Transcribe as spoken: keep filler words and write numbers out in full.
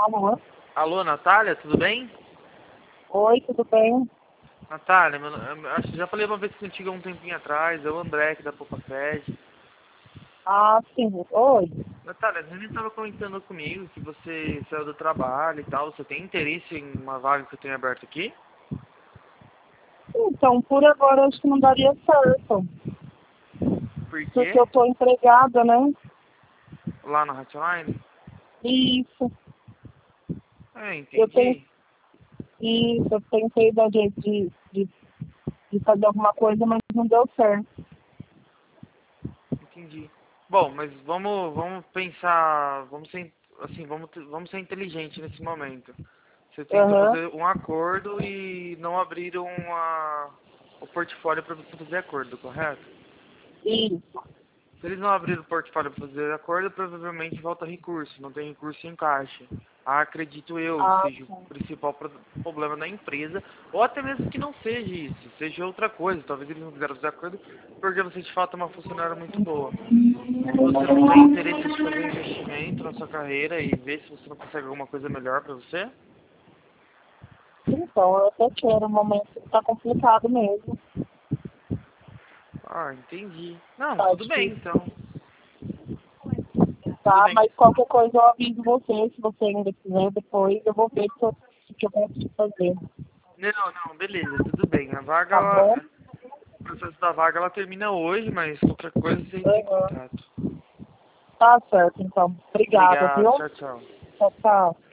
Alô? Alô, Natália, tudo bem? Oi, tudo bem? Natália, meu, eu acho que já falei uma vez contigo há um tempinho atrás, é o André aqui da Popa Fed. Ah, sim. Oi. Natália, você estava comentando comigo que você saiu do trabalho e tal, você tem interesse em uma vaga que eu tenho aberta aqui? Então, por agora acho que não daria certo. Por Porque quê? eu tô empregada, né? Lá na Hotline? Isso. É, Eu tenho, entendi. isso, eu tentei dar jeito de, de, de fazer alguma coisa, mas não deu certo. Entendi. Bom, mas vamos, vamos pensar, vamos ser, assim, vamos, ter- vamos ser inteligentes nesse momento. Você tentou Aham. fazer um acordo e não abriram a, o portfólio para você fazer acordo, correto? Isso. Se eles não abriram o portfólio para fazer acordo, provavelmente volta recurso, não tem recurso em caixa. Ah, acredito eu, Ah, seja o sim. principal pro- problema da empresa, ou até mesmo que não seja isso, seja outra coisa. Talvez eles não quiseram fazer acordo porque você de fato é uma funcionária muito boa. Se você não tem interesse de fazer investimento na sua carreira e ver se você não consegue alguma coisa melhor para você, Então, eu até quero, o momento tá complicado mesmo. ah, entendi. Não, Tá tudo bem difícil. então. Tudo Tá, bem. mas qualquer coisa eu aviso você, se você ainda quiser, depois eu vou ver o que eu, o que eu consigo fazer. Não, não, beleza, tudo bem. A vaga, Tá bom? ela, o processo da vaga ela termina hoje, mas qualquer coisa você entra em Aham. contato. Tá certo, então. Obrigada, Obrigado, viu? tchau, tchau. Tchau, tchau.